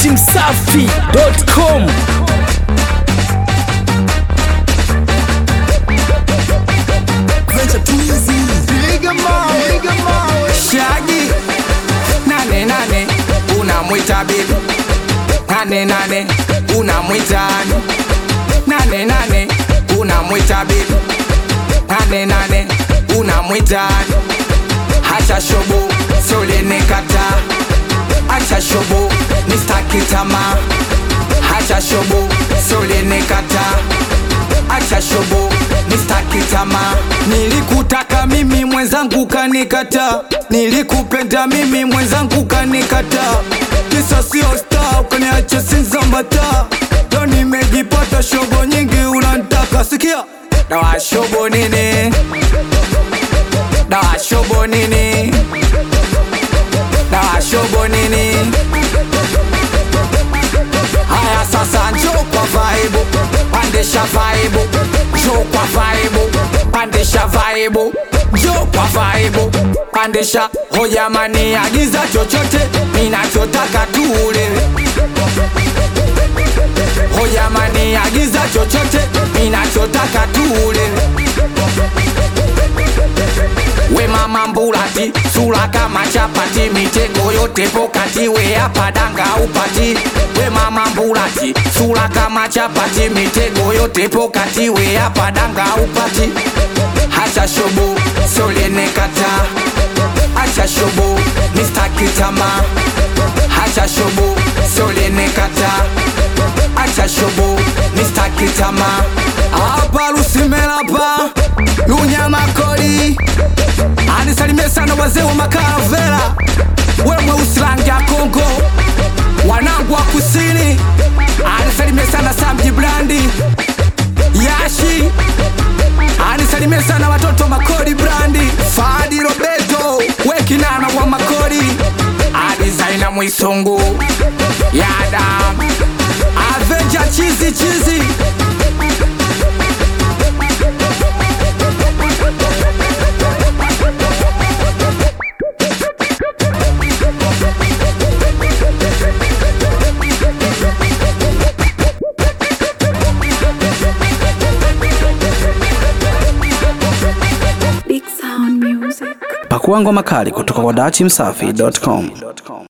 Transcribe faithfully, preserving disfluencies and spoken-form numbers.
datimsafi dot com. Shaggy nane nane unamwita bibi, nane nane unamwita ani, nane nane unamwita bibi, nane nane unamwita ani. Hacha shobo sole nekata, hacha shobo nistaki tamaa, hacha shobo sole nekata, hacha shobo nistaki tamaa. Nilikutaka mimi mwenzangu kanikata, nilikupenda mimi mwenzangu kanikata. Kisa sio star ukaniacha sinzambata. Leo nimejipata shobo nyingi unanitaka. Sikia dawa shobo nini, dawa shobo nini, dawa shobo nini. Haya sasa njoo kwa vibe, pandisha vibe, njoo kwa vibe, pandisha vibe, njoo kwa vibe, pandisha. Ho jamani, agiza chochote ninachotaka tule. Ho jamani, agiza chochote ninachotaka tule. We mama mbulati, sura kama chapati, mitego yote pokati, we hapa danga upati. We mama mbulati, sura kama chapati, mitego yote pokati, we hapa danga upati. Hacha shobo, sole nekata, hacha shobo, nistaki tamaa. Hacha shobo, sole nekata, hacha shobo, nistaki tamaa. Hapa lusimelapa, lunyama kodi. Anisalimie sana wazee wa makaravela, wewe usilangi ya Kongo, wanangu wa kusini. Anisalimie sana Samji Brandi Yashi, anisalimie sana watoto makodi Brandi Fadi Roberto, wekinana wa makodi. Adizaina mwisongo Yadam Avenger chizi chizi. Pakua ngoma kali kutoka kwa datimsafi dot com.